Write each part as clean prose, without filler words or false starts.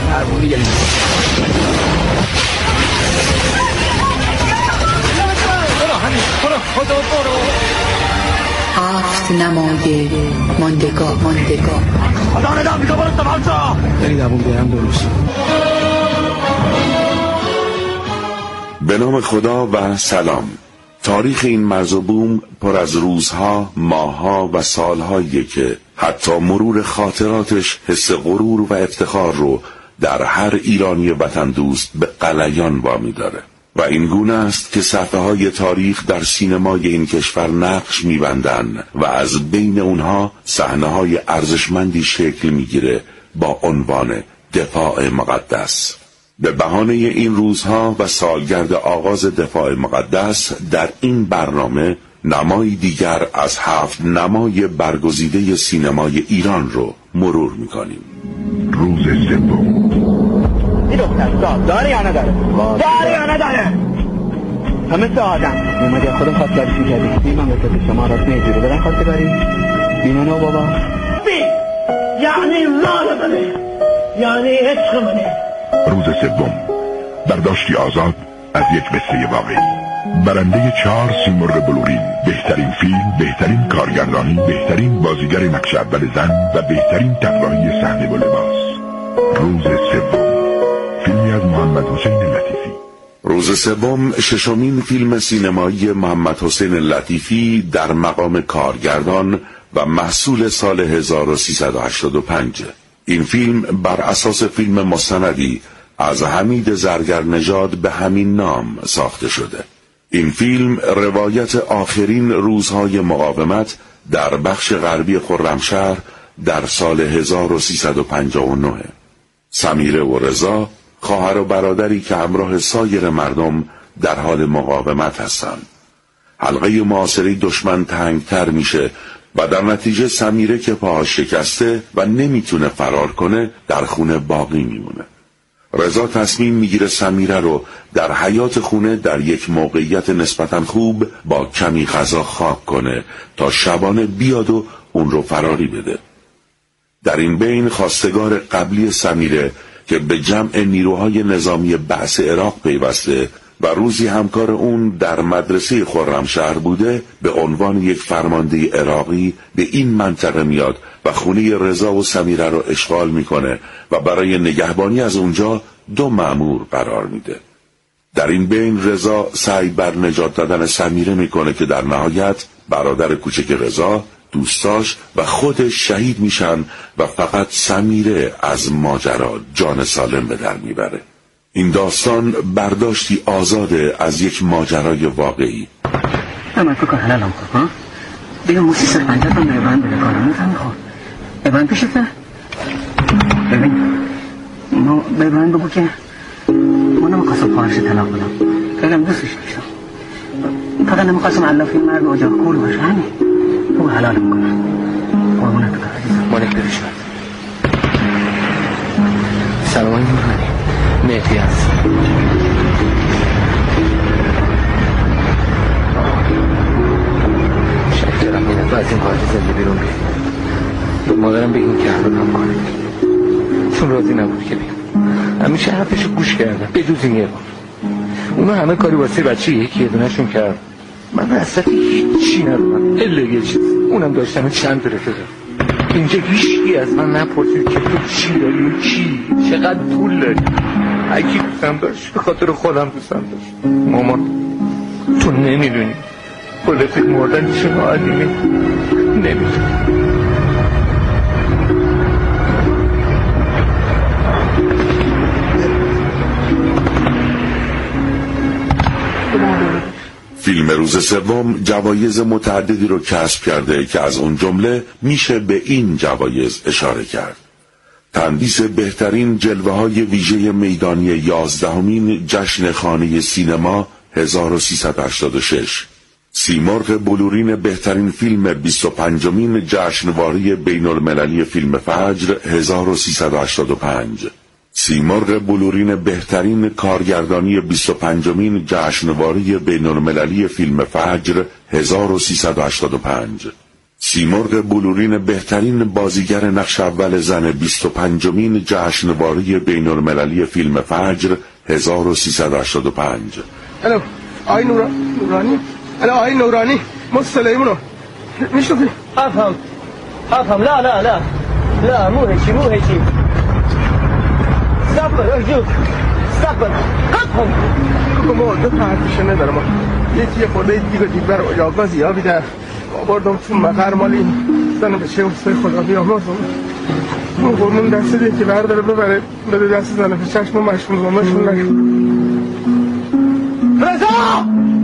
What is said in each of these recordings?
پروانه گلیم برو همین برو خدا برو 7 نمای ماندگار خدا ندام میگه برو سمال شا داری دوون بیرم درست. به نام خدا و سلام. تاریخ این مرز و بوم پر از روزها، ماهها و سالهاییه که حتی مرور خاطراتش حس غرور و افتخار رو در هر ایرانی وطن دوست به غلیان وامی داره و این گونه است که صفحه های تاریخ در سینمای این کشور نقش می‌بندن و از بین اونها صحنه های ارزشمندی شکل میگیره با عنوان دفاع مقدس. به بهانه این روزها و سالگرد آغاز دفاع مقدس در این برنامه نمایی دیگر از 7 نمای برگزیده سینمای ایران رو مرور میکنیم. روز سوم. این دختر داره یا نداره؟ داره یا نداره؟ همه آدم اومدی خودم خواستگاری کردی بیمم بسید شما راست میجوری برن خواستگاری بینه نو بابا یعنی زال منه یعنی عشق منه. روز سوم. برداشتی آزاد از یک قصه واقعی. برنده 4 سیمرغ بلورین، بهترین فیلم، بهترین کارگردانی، بهترین بازیگر نقش اول زن و بهترین طراحی صحنه و لباس. روز سوم. فیلمی از محمد حسین لطیفی. روز سوم 6مین فیلم سینمایی محمد حسین لطیفی در مقام کارگردان و محصول سال 1385. این فیلم بر اساس فیلم مستندی از حمید زرگرنژاد به همین نام ساخته شده. این فیلم روایت آخرین روزهای مقاومت در بخش غربی خرمشهر در سال 1359. سمیره و رضا خواهر و برادری که همراه سایر مردم در حال مقاومت هستند. حلقه محاصره دشمن تنگتر میشه و در نتیجه سمیره که پاهاش شکسته و نمیتونه فرار کنه در خونه باقی میمونه. رضا تصمیم میگیره سمیره رو در حیاط خونه در یک موقعیت نسبتاً خوب با کمی غذا خاک کنه تا شبانه بیاد و اون رو فراری بده. در این بین خواستگار قبلی سمیره که به جمع نیروهای نظامی بعث عراق پیوسته و روزی همکار اون در مدرسه خرمشهر بوده به عنوان یک فرمانده عراقی به این منطقه میاد و خونه رضا و سمیره رو اشغال میکنه و برای نگهبانی از اونجا 2 مأمور قرار میده. در این بین رضا سعی بر نجات دادن سمیره میکنه که در نهایت برادر کوچک رضا، دوستاش و خودش شهید میشن و فقط سمیره از ماجرا جان سالم به در میبره. این داستان برداشتی آزاده از یک ماجرای واقعی. من تو کار حلالم کن بیا موسی سر پنجتم به بند بده کارم میتونم کن به بند پیشته ببین ما به بند بگو که ما نمیخواستم خواهرش طلاق بدم خیلیم دوستش داشتم فقط نمیخواستم علافی مرد و اجاق کول باشه همین تو حلالم کنم قربونت کار عزیزم مالک برشمد سلامانی میکنی مهدی هست. شکرم اینه تو از این قاعده زنده بیرون بید به مادرم بگیم که حالا کام کنه چون راضی نبود که بیم همیشه حرفشو گوش کردم بدوز این یه بار اونا همه کاری واسه بچه یکی دونشون کرد من وسط هیچی ندارم الا یه چیز اونم داشتم چند رفقه اینجا هیچی از من نپرسید که تو چی داری چی چقدر پول داری اگه دوستم داشت به خاطر خودم دوستم داشت مامان تو نمیدونی پولفیق مردن چه معلیمه نمیدونی فیلم روز سوم جوایز متعددی رو کسب کرده که از اون جمله میشه به این جوایز اشاره کرد. تندیس بهترین جلوه های ویژه میدانی 11مین جشن خانه سینما 1386، سیمرغ بلورین بهترین فیلم 25مین جشنواره بین المللی فیلم فجر 1385، سیمرغ بلورین بهترین کارگردانی 25مین جشنواره بین المللی فیلم فجر 1385، سیمرغ بلورین بهترین بازیگر نقش اول زن 25مین جشنواره بین‌المللی فیلم فجر 1385. الو آی نورانی الو آی نورانی ما سلیمونو میشنفی افهم لا مو هیچی صبر ارجوک صبر افهم ما دو تا حرفشه ندارم یه خورده دیگر آگاه زیادی در آوردم تو مقر مالی زن به چه اصفای خدا بیامازم اون قرمون دسته دیگه که برداره ببره بده دست زنه به چشم و مشمون نکن رضا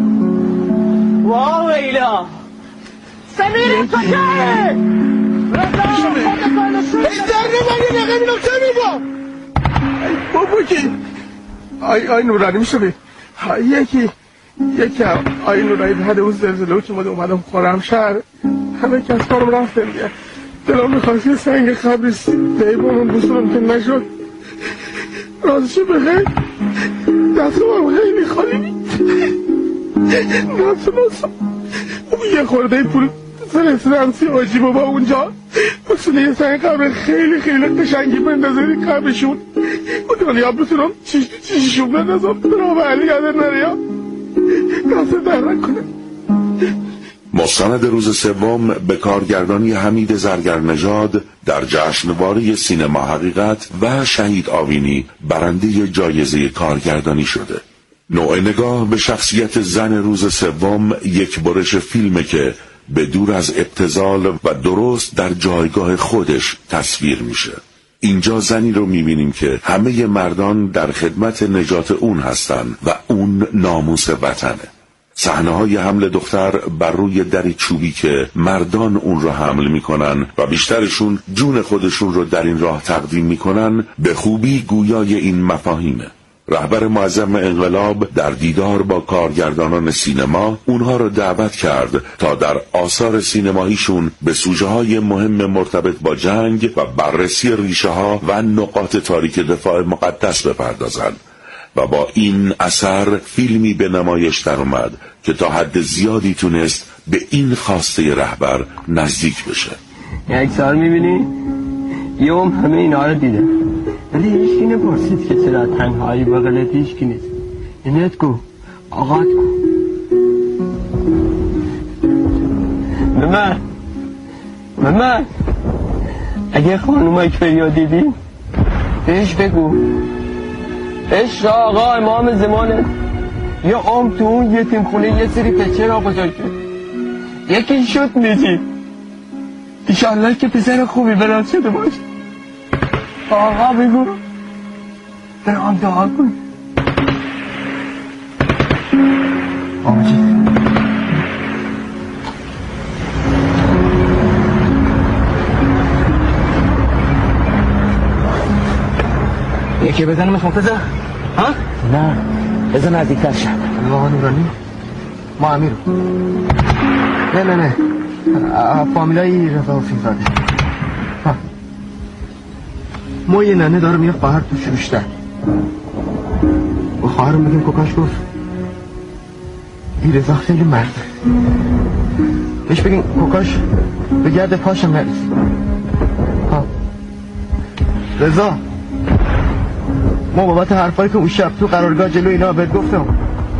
واو ایلا سمیر کجاه رضا ایدر نمانی نقیمینم سمیر بابا کی آی نورانی میشه بی یکی آی نورانی به حد اون زلزله که اومدم خورم شهر همه کس کارم رفتم دیگه دلم میخواست یه سنگ خبری دیبامون بسونم که نشد رازشی بخیر دستم خیلی خالی ناسم اون یه خورده پول سرسرم آجی بابا اونجا بسونه یه سنگ قبر خیلی قشنگی بندازه قبرشون اون دنیا بسونم چیششون بندازم برام علی یادر نریا دست در نکنه. مستند روز سوم به کارگردانی حمید زرگرنژاد در جشنواره سینما حقیقت و شهید آوینی برنده جایزه کارگردانی شده. نوع نگاه به شخصیت زن روز سوم یک برش فیلمه که به دور از ابتذال و درست در جایگاه خودش تصویر میشه. اینجا زنی رو میبینیم که همه مردان در خدمت نجات اون هستن و اون ناموس وطنه. صحنه‌های حمل دختر بر روی دری چوبی که مردان اون رو حمل میکنن و بیشترشون جون خودشون رو در این راه تقدیم میکنن به خوبی گویای این مفاهیمه. رهبر معظم انقلاب در دیدار با کارگردانان سینما اونها رو دعوت کرد تا در آثار سینماییشون به سوژه‌های مهم مرتبط با جنگ و بررسی ریشه‌ها و نقاط تاریک دفاع مقدس بپردازند و با این اثر فیلمی به نمایش در اومد که تا حد زیادی تونست به این خواسته رهبر نزدیک بشه. یک سال میبینی؟ یه همه اینا رو دیده ولی هیچکی نپرسید که چرا تنهایی بغلت هیچکی نیست. اینت گو آقات گو به من اگه خانومای فریاد دیدی بهش بگو عشق آقا امام زمانه یا عمر تو اون یتیم خونه یه سری پچه را بزرگ شد یکی شد میجی ایشالله که پسر خوبی برات شده باش. آقا بگو برام دعا کن. آجی یکی بزنمش منتظر؟ ها؟ نه بزن نزدیکتر شد. آقا نورانی ما امیرو نه فامیلای رضا حسین‌زاده. ما یه ننه داره میره خواهر تو شروشتر و خواهرم بگیم کوکاش گفت این رضا خیلی مرده بهش بگیم کوکاش به گرد پاشم نرسی. رضا ما بابت حرفایی که اون شب تو قرارگاه جلو اینا بهت گفتم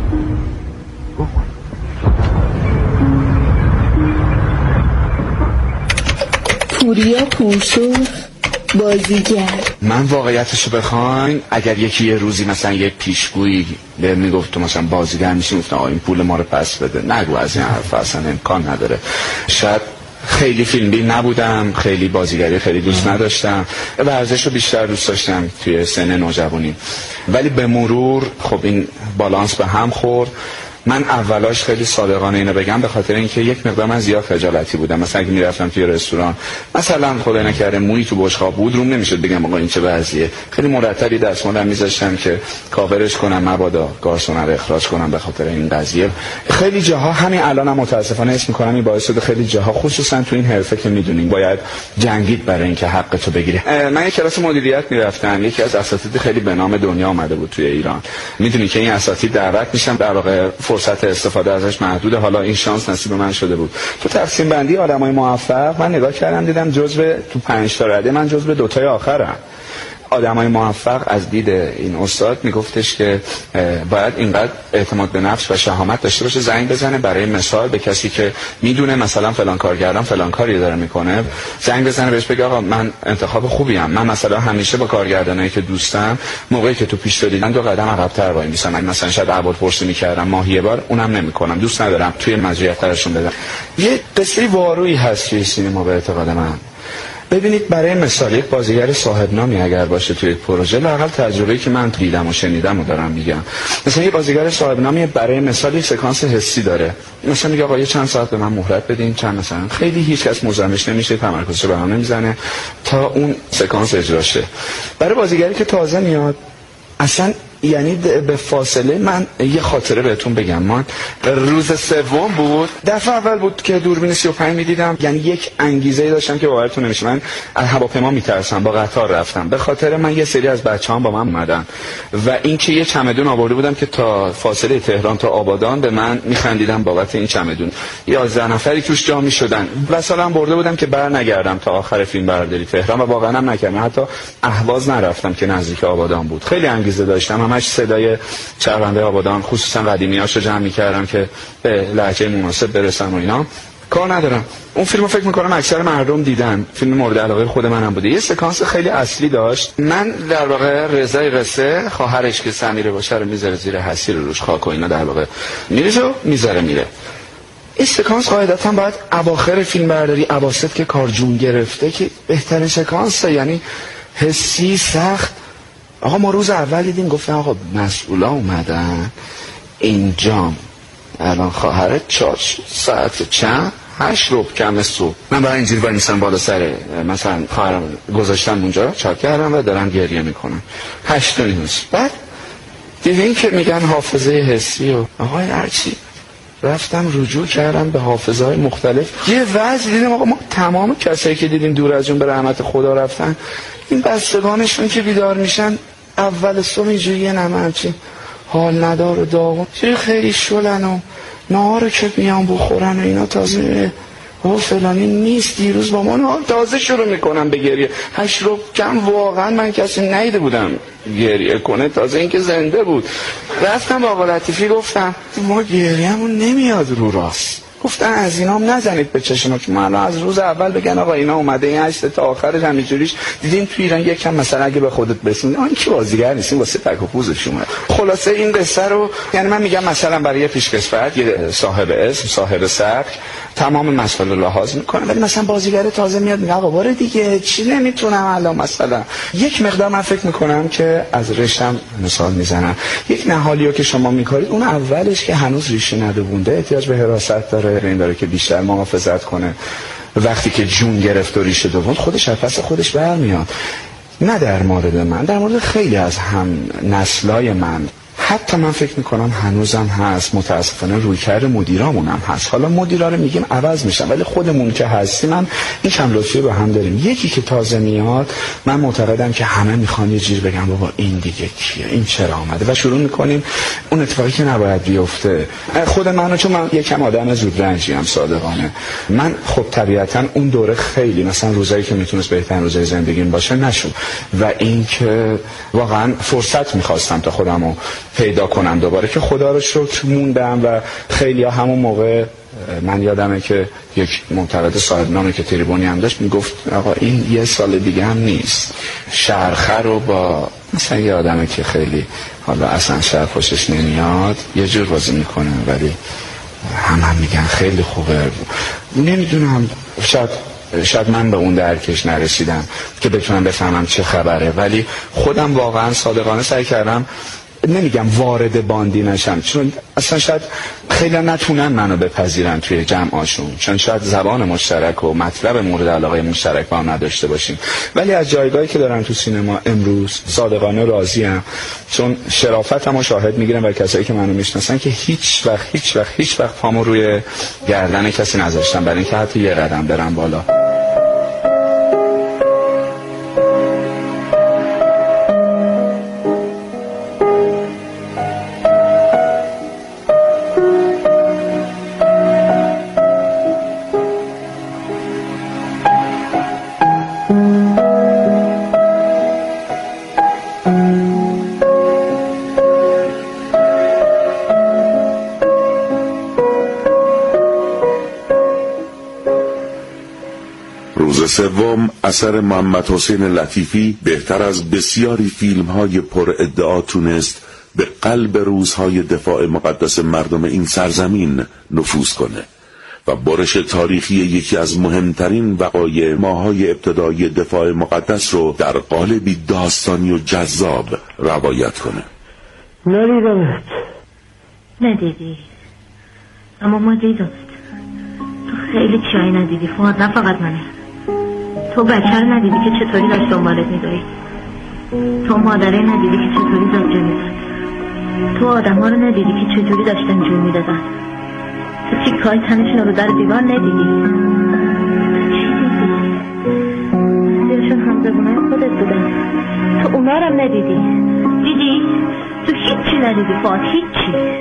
پوریا پورسرخ بازیگر. من واقعیتشو بخواین اگر یکی یه روزی مثلا یه پیشگویی به میگفت تو مثلا بازیگر میشی گفتم این پول ما رو پس بده نگو از این حرف اصلا امکان نداره. شاید خیلی فیلمی نبودم خیلی بازیگری خیلی دوست نداشتم ورزش رو بیشتر دوست داشتم توی سن نوجوانی ولی به مرور خب این بالانس به هم خورد. من اولاش خیلی صادقانه اینو بگم به خاطر اینکه یک مقدار من زیاد خجالتی بودم. مثلا اگه میرفتم توی رستوران مثلا خدای نکرده مویی تو بشقاب بود روم نمیشد بگم آقا این چه وضعیه. خیلی مرتبی دستمالم میذاشتم که کاورش کنم مبادا گارسون رو اخراج کنم به خاطر این قضیه. خیلی جاها همین الانم متاسفانه اسم میکنم این باعث شده خیلی جاها خصوصا تو این حرفه که میدونین باید جنگید برای اینکه حق تو بگیری. من یک کلاس مدیریت میرفتم یکی از اساتید خیلی به نام دنیا اومده بود توی ایران. میدونی که این اساتید دعوت میشن در واقع فرصت استفاده ازش محدوده. حالا این شانس نصیب من شده بود. تو تقسیم بندی آدمای موفق من نگاه کردم دیدم تو 5 تا رده من جزو 2 تای آخرم. آدمای موفق از دید این استاد میگفتش که باید اینقدر اعتماد به نفس و شهامت داشته باشه زنگ بزنه برای مثال به کسی که میدونه مثلا فلان کارگردان فلان کاری داره میکنه، زنگ بزنه بهش بگه آقا من انتخاب خوبی ام، من مثلا همیشه با کارگردانایی که دوستم موقعی که تو پیش دیدن 2 قدم عقب‌تر وای میسم. من مثلا شاید احوالپرسی میکردم ماهی یه بار، اونم نمیکنم، دوست ندارم توی مزیت ترشون بدم. یه قصه وارویی هست توی سینما به اعتقاد من. ببینید برای مثال یک بازیگر صاحب نامی اگر باشه توی یک پروژه، لااقل تجربه‌ای که من دیدم و شنیدم و دارم میگم، مثلا یه بازیگر صاحب نامی برای مثال یک سکانس حسی داره، مثلا میگه آقا یه چند ساعت به من مهلت بدین، چند مثلا خیلی هیچ کس مزاحمش نمیشه، تمرکزش به هم نمیزنه تا اون سکانس اجرا شه. برای بازیگری که تازه میاد اصلا یعنی به فاصله من یه خاطره بهتون بگم. من روز سوم بود، دفعه اول بود که دوربین 35 میدیدم، یعنی یک انگیزه داشتم که باورتون نمیشه. من از هواپیما میترسم، با قطار رفتم به خاطر من یه سری از بچه‌هام با من اومدن و اینکه یه چمدون آورده بودم که تا فاصله تهران تا آبادان به من میخندیدم بابت این چمدون. 11 نفری توش جا میشدن. مثلا برده بودم که برنگردم تا آخر فیلم برداری تهران و واقعا هم نکردم، حتی اهواز نرفتم که نزدیک آبادان بود. خیلی انگیزه داشتم، همش صدای چربنده آبادان خصوصا قدیمیاشو جمع می‌کردم که به لهجه مناسب برسن و اینا. کار ندارم. اون فیلمو فکر می‌کنم اکثر مردم دیدن. فیلم مورد علاقه خود منم بوده. یه سکانس خیلی اصلی داشت. من در واقع رضای قصه خواهرش که سمیره باشه رو میذاره زیر حسیر روش خاک و اینا در واقع میریزه میذاره میره. این سکانس قاعدتاً باید اواخر فیلم برداری، اواسط که کار جون گرفته که بهترین سکانس، یعنی حسی سخت. آقا ما روز اول دیدیم گفتن آقا مسئولا اومدن اینجام الان خواهرت 4 ساعت چند 8 ربع کم صبح من برای اینجوری با نیستم بالا سر مثلا خواهرم گذاشتم اونجا چاک کردم و دارم گریه میکنم 8 نیست. بعد دیدین که میگن حافظه حسی و آقا هرچی رفتم رجوع کردم به حافظه‌های مختلف. یه وضع دیدیم آقا ما تمام کسایی که دیدیم دور از جون به رحمت خدا رفتن، این بستگانشون که بیدار میشن اول صبح اینجوری یه نمه همچین حال ندار و داغون چه خیلی شلن و نهارو که میان بخورن و اینا تازه او فلانی نیست دیروز با ما نهار تازه شروع میکنم به گریه. 8 ربع کم واقعا من کسی ندیده بودم گریه کنه، تازه این که زنده بود. رفتم با آقا لطیفی گفتم ما گریه‌مون نمیاد رو راست. گفتن از اینام نزنید به چشم که من از روز اول بگن آقا اینا اومده این 8 تا آخرش همینجوریش دیدین تو ایران یکم مثلا اگه به خودت برسونی آن کی بازیگر نیستین واسه تک و پوزش اومد. خلاصه این قصه رو یعنی من میگم مثلا برای یه پیشکسوت یه صاحب اسم صاحب سبک تمام مسائل رو لحاظ میکنه، ولی مثلا بازیگر تازه میاد میگه آقا باره دیگه چی نمیتونم الان مثلا یک مقدار من فکر میکنم که از رشتم مثال میزنم یک نهالیو که شما میکارید اون اولش که هنوز ریشه ندوونده احتیاج به حراست داره، این داره که بیشتر محافظت کنه. وقتی که جون گرفت و ریشه دووند خودش از پس خودش برمیاد. نه در مورد من، در مورد خیلی از هم نسلای من حتی من فکر میکنم هنوزم هست، متاسفانه رویکرد مدیرامون هم هست. حالا مدیرا رو میگیم عوض میشن ولی خودمون که هستیم من این کم لطفی رو هم داریم. یکی که تازه میاد من معتقدم که همه میخوان یه جیر بگم بابا این دیگه کیه، این چرا آمده و شروع میکنیم اون اتفاقی که نباید بیفته. خود منو چون من یکم آدم زود رنجی ام صادقانه، من خب طبیعتا اون دوره خیلی مثلا روزایی که میتونست بهترین روزای زندگیم باشه نشد و اینکه واقعا فرصت میخواستم تا خودمو پیدا کنم دوباره که خدا رو شکر موندم. و خیلی ها همون موقع من یادمه که یک منتقد صاحب نامی که تریبونی هم داشت میگفت آقا این یه سال دیگه هم نیست. شرخه رو با مثلا یه آدمه که خیلی حالا اصلا شهر خوشش نمیاد یه جور بازی میکنه ولی هم میگن خیلی خوبه. نمیدونم شاید من به اون درکش نرسیدم که بتونم بفهمم چه خبره، ولی خودم واقعا صادقانه سعی کردم نمیگم وارد باندی نشم چون اصلا شاید خیلی نتونن منو بپذیرن توی جمعاشون چون شاید زبان مشترک و مطلب مورد علاقه مشترک با هم نداشته باشیم، ولی از جایگاهی که دارم تو سینما امروز صادقانه راضیم چون شرافتمو شاهد میگیرم و کسایی که منو میشناسن که هیچ وقت پامو روی گردن کسی نذاشتم برای اینکه حتی یه قدم برم بالا. روز سوم اثر محمد حسین لطیفی بهتر از بسیاری فیلم‌های پر ادعا تونست به قلب روزهای دفاع مقدس مردم این سرزمین نفوذ کنه و برش تاریخی یکی از مهمترین وقایع ماهای ابتدایی دفاع مقدس رو در قالبی داستانی و جذاب روایت کنه. ندیدمت. ندیدی، اما ما دیدمت. تو خیلی چیزایی ندیدی فؤاد، نه فقط منه. تو بچه رو ندیدی که چطوری داشت دنبالت می‌دوید. تو مادره ندیدی که چطوری زجه می‌زد. تو آدم ها رو ندیدی که چطوری داشتن جون میدادن. تو تیک‌های تنشون رو در دیوار ندیدی. چی دیدی؟ دلشون همزبونای خودت بودن. تو اونا رو هم ندیدی. دیدی؟ تو هیچی ندیدی فؤاد، هیچی.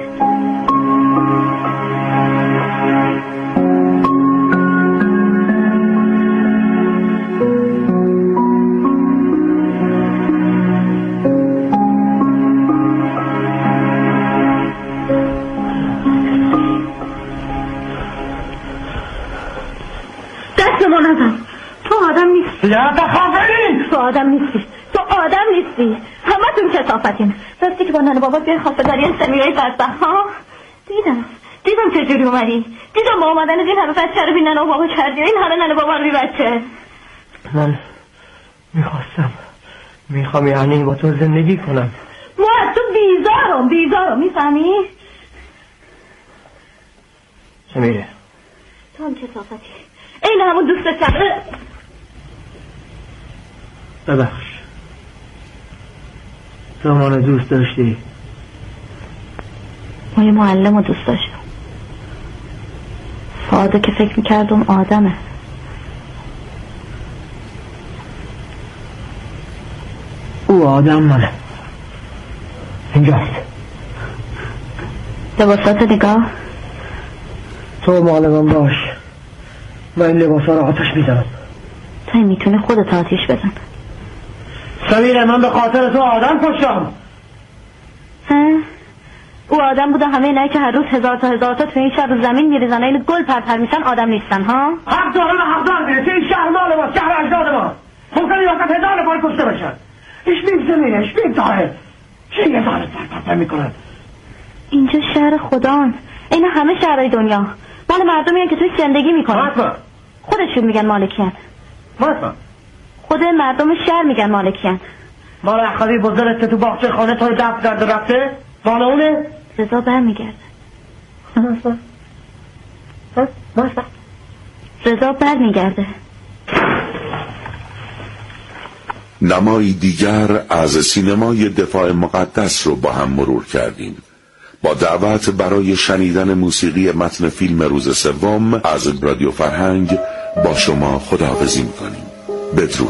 لا تخافین. تو آدم نیستی، تو آدم نیستی. همه تون کثافتین. راستی که با ننه بابا بیان خواستگاری سمیرای بدبخت ها. دیدم چجوری اومدی. دیدم با اومدن این همه بچه رو بی ننه بابا کردی. این همه ننه بابا رو بی بچه. من میخوام یعنی با تو زندگی کنم. ما از تو بیزارم میفهمی؟ سمیره تو هم کثافتی. این همون دوست کرده. ببخش، تو منو دوست داشتی؟ ما یه معلم رو دوست داشتم. فؤاده که فکر میکردم آدمه. او آدم منه. اینجاست. لباسات نگاه. تو معلمم باش. من این لباسا رو آتش میزنم. تو میتونی خودت آتیش بزن. سمیره، من به خاطر تو آدم کشتم. او آدم بوده. همه اینایی که هر روز هزار تا تو این شهر رو زمین میریزن این گل پرپر میشن آدم نیستن ها؟ حق داره میره که این شهر مال ما، شهر اجداد ما. ممکنه یه وقت هزار نفر کشته بشن. ایش بیم سمیره، ایش بیم داره. چی یه داره پرپر میکنن؟ اینجا شهر خدان. این همه شهرهای دنیا مال مردمی هن که توی زندگی میکنن. خودشون میگن مالکین. خود مردم شهر میگن مالکین. مال اخوی بزرگت که تو باغچه خانه تو رو دفت کرده رفته مال اونه؟ رضا برمیگرده. رضا برمیگرده. نمایی دیگر از سینمای دفاع مقدس رو با هم مرور کردیم. با دعوت برای شنیدن موسیقی متن فیلم روز سوم از رادیو فرهنگ با شما خداحافظی می‌کنیم. بدرود.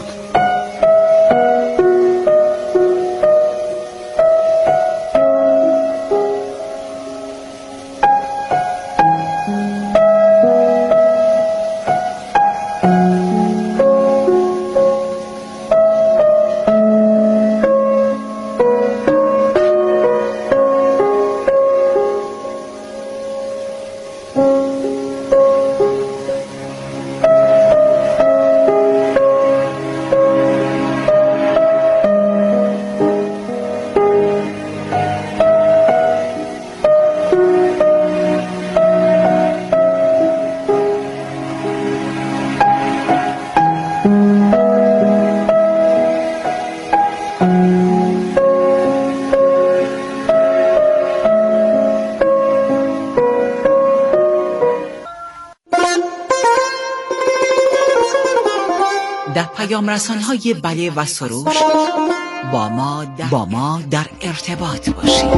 پیام‌رسان‌های بله و سروش با ما در ارتباط باشید.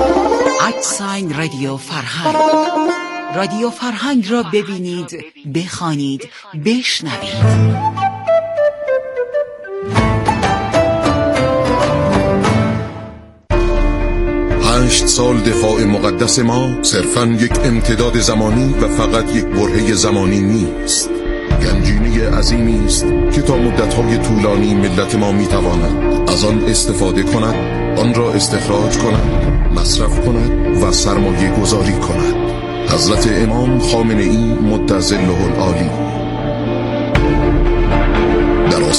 @رادیو فرهنگ. رادیو فرهنگ را ببینید، بخوانید، بشنوید. 8 سال دفاع مقدس ما صرفاً یک امتداد زمانی و فقط یک برهه زمانی نیست. گنجینه عظیمی است که تا مدت‌های طولانی ملت ما می‌تواند از آن استفاده کند، آن را استخراج کند، مصرف کند و سرمایه گذاری کند. حضرت امام خامنه‌ای مدظله العالی.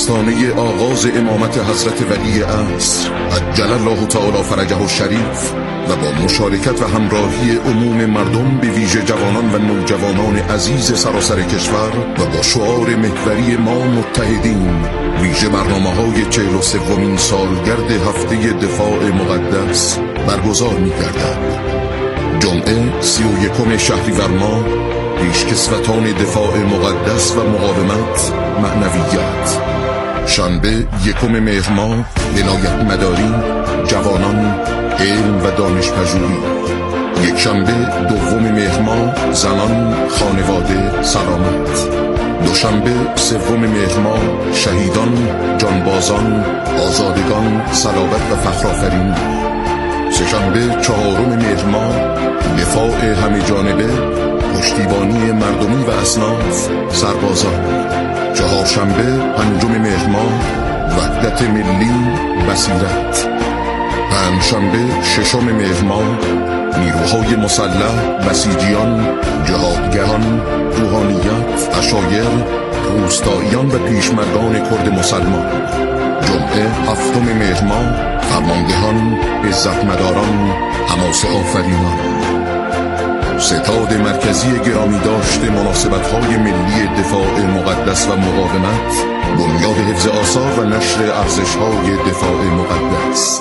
آستانه آغاز امامت حضرت ولی عصر عجل الله تعالی فرجه الشریف و با مشارکت و همراهی عموم مردم به ویژه جوانان و نوجوانان عزیز سراسر کشور و با شعار محوری ما متحدین، ویژه برنامه‌های 43مین سالگرد هفته دفاع مقدس برگزار می‌گردد. جمعه 31 شهریور ماه پیشکسوتان دفاع مقدس و مقاومت معنویت. شنبه 1 مهر ماه ولایت مداری، جوانان، علم و دانش پژوهی. یک شنبه 2 مهر ماه زنان، خانواده، سلامت. دوشنبه 3 مهر ماه شهیدان، جانبازان، آزادگان، صلابت و فخرآفرینی. سه‌شنبه 4 مهر ماه دفاع همه جانبه، پشتیبانی مردمی و اصناف، سربازان. چهارشنبه 5 مهر ماه وحدت ملی، بصیرت. پنجشنبه 6 مهر ماه نیروهای مسلح، بسیجیان، جهادگران، روحانیت، عشایر، روستاییان و پیشمردان کرد مسلمان. جمعه 7 مهر ماه فرماندهان، عزتمداران، حماسه آفرینان. ستاد مرکزی گرامی داشته مناسبت‌های ملی دفاع مقدس و مقاومت، بنیاد حفظ آثار و نشر ارزش‌های دفاع مقدس.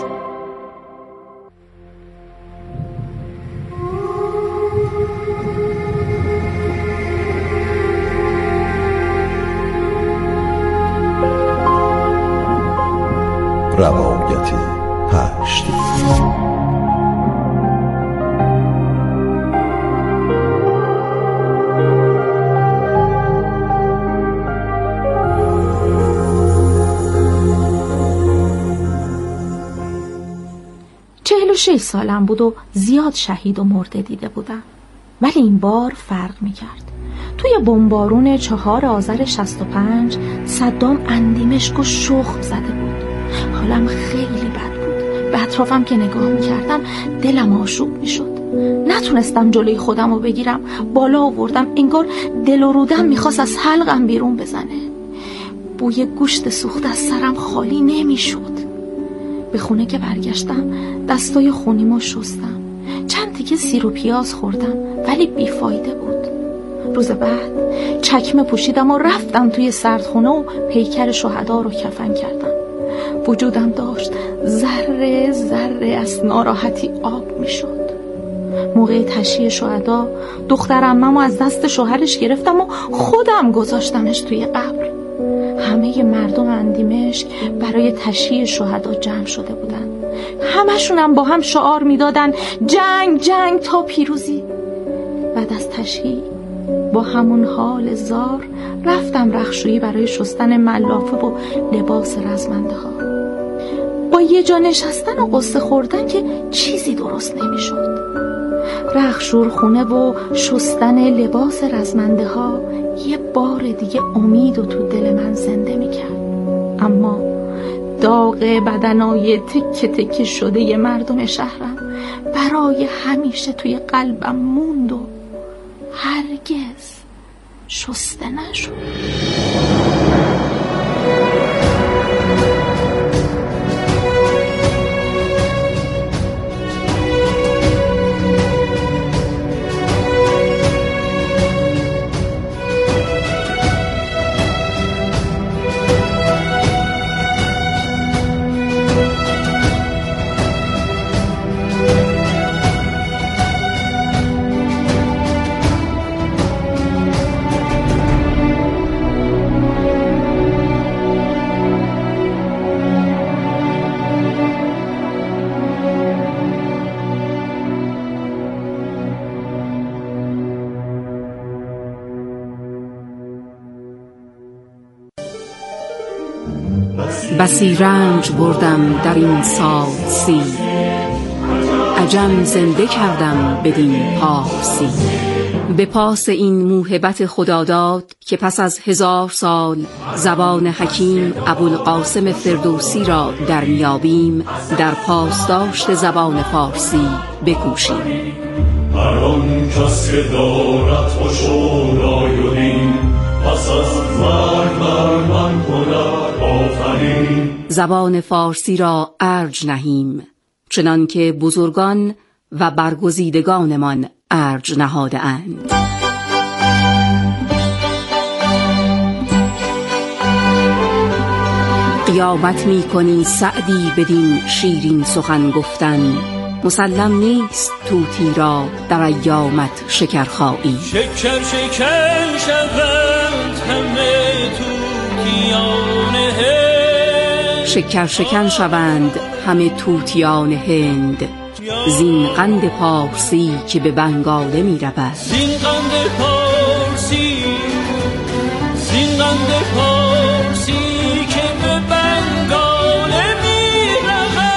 روایت 8. 46 سالم بود و زیاد شهید و مرده دیده بودم، ولی این بار فرق میکرد. توی بمبارون 4 آذر 65 صدام اندیمشک و شخم زده بود. حالم خیلی بد بود. به اطرافم که نگاه میکردم دلم آشوب میشد. نتونستم جلوی خودم رو بگیرم. بالا آوردم، انگار دل و رودم میخواست از حلقم بیرون بزنه. بوی گوشت سوخته از سرم خالی نمیشد. به خونه که برگشتم دستای خونیمو شستم. چند تیکه سیر و پیاز خوردم ولی بیفایده بود. روز بعد چکمه پوشیدم و رفتم توی سردخونه و پیکر شهدا رو کفن کردم. وجودم داشت ذره ذره از ناراحتی آب میشد. موقع تشییع شهدا دختر عممو از دست شوهرش گرفتم و خودم گذاشتمش توی قبر. همه مردم اندیمشک برای تشییع شهدا جمع شده بودن. همشونم با هم شعار میدادن جنگ جنگ تا پیروزی. بعد از تشییع با همون حال زار رفتم رختشویی برای شستن ملافه و لباس رزمنده ها. با یه جا نشستن و قصه خوردن که چیزی درست نمیشد. رختشور خونه و شستن لباس رزمنده ها یه بار دیگه امید و تو دل من زنده میکرد. اما داغ بدنای تکه تکه شده ی مردم شهرم برای همیشه توی قلبم موند و هرگز شسته نشد. بسی رنج بردم در این سال 30، عجم زنده کردم بدین پارسی. به پاس این موهبت خداداد که پس از 1000 سال زبان حکیم ابوالقاسم فردوسی را در میابیم، در پاسداشت زبان فارسی بکوشیم. هر آن کس که دارد خوش و رای و دین، پس از من خدا آفرین. زبان فارسی را ارج نهیم، چنان که بزرگان و برگزیدگانمان ارج نهاده اند. قیامت می کنی سعدی بدین شیرین سخن گفتن، مسلم نیست طوطی را در ایامت شکرخایی. شکر شکر شوند همه طوطیان هند، شکر شکن شوند همه طوطیان هند، زین قند پارسی که به بنگاله می رود. زین قند پارسی، زین قند پارسی که به بنگاله می رود.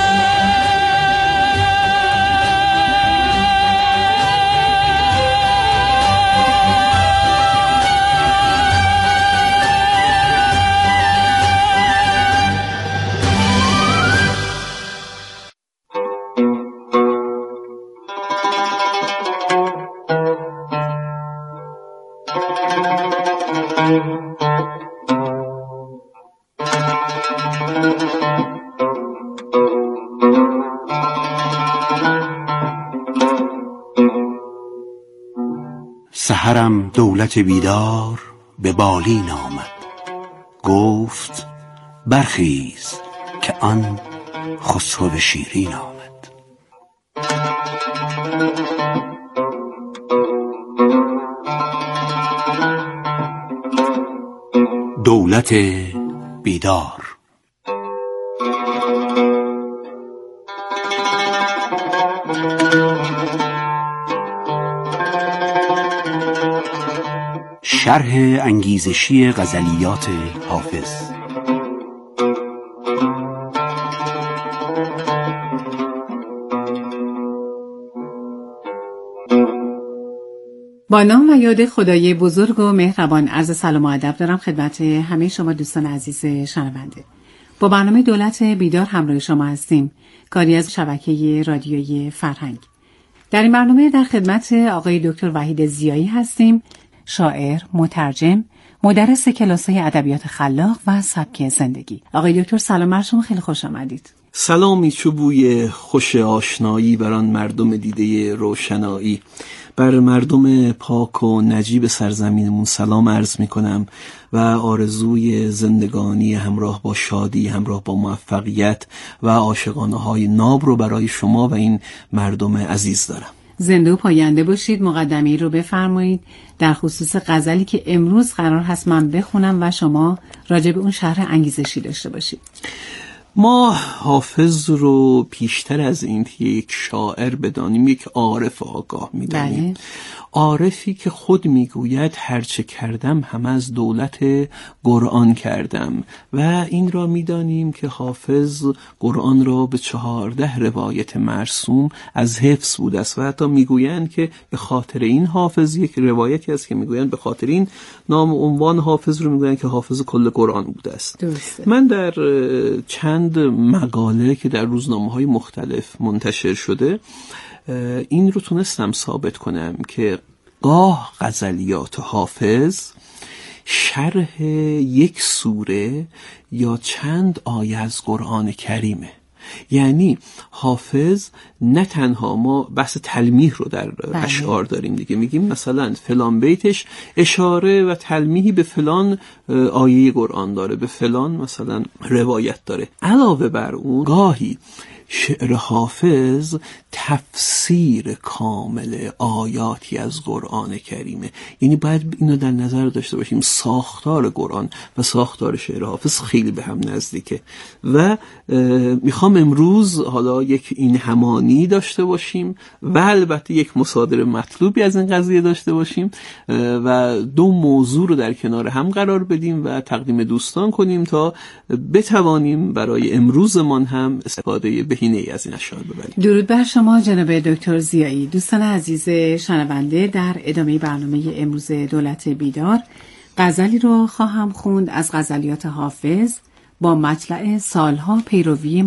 سحرم دولت بیدار به بالین آمد، گفت برخیز که آن خسرو شیرین آمد. دولت بیدار. شرح انگیزشی غزلیات حافظ. با نام و یاد خدای بزرگ و مهربان عرض سلام و ادب دارم خدمت همه شما دوستان عزیز شنونده. با برنامه دولت بیدار همراه شما هستیم، کاری از شبکه رادیویی فرهنگ. در این برنامه در خدمت آقای دکتر وحید ضیایی هستیم، شاعر، مترجم، مدرس کلاس‌های ادبیات خلاق و سبک زندگی. آقای دکتر سلام بر شما، خیلی خوش آمدید. سلامی چو بوی خوش آشنایی بر آن مردم دیده روشنایی. بر مردم پاک و نجیب سرزمینمون سلام عرض می کنم و آرزوی زندگانی همراه با شادی، همراه با موفقیت و عاشقانه های ناب رو برای شما و این مردم عزیز دارم. زنده و پاینده باشید. مقدمه‌ای رو بفرمایید در خصوص غزلی که امروز قرار هست من بخونم و شما راجع به اون شرح انگیزشی داشته باشید. ما حافظ رو بیشتر از این که یک شاعر بدانیم، یک عارف آگاه می‌دانیم. عارفی که خود میگوید هرچه کردم هم از دولت قرآن کردم و این را میدانیم که حافظ قرآن را به 14 روایت مرسوم از حفظ بوده است و حتی میگویند که به خاطر این حافظ، یک روایتی است که میگویند به خاطر این نام و عنوان حافظ رو میگویند که حافظ کل قرآن بوده است. درسته. من در چند مقاله که در روزنامه‌های مختلف منتشر شده این رو تونستم ثابت کنم که گاه غزلیات حافظ شرح یک سوره یا چند آیه از قرآن کریمه. یعنی حافظ نه تنها، ما بحث تلمیح رو در اشعار داریم دیگه، میگیم مثلا فلان بیتش اشاره و تلمیحی به فلان آیه قرآن داره، به فلان مثلا روایت داره. علاوه بر اون گاهی شعر حافظ تفسیر کامل آیاتی از قرآن کریمه. یعنی باید اینو در نظر داشته باشیم، ساختار قرآن و ساختار شعر حافظ خیلی به هم نزدیکه و میخوام امروز حالا یک این همانی داشته باشیم و البته یک مصادره مطلوبی از این قضیه داشته باشیم و دو موضوع رو در کنار هم قرار بدیم و تقدیم دوستان کنیم تا بتوانیم برای امروزمان هم استفاده بهینه‌ای از این اشعار ببریم. درود بر شما جناب دکتر ضیایی. دوستان عزیز شنونده، در ادامه برنامه امروز دولت بیدار غزلی رو خواهم خوند از غزلیات حافظ با مطلع سالها پیروی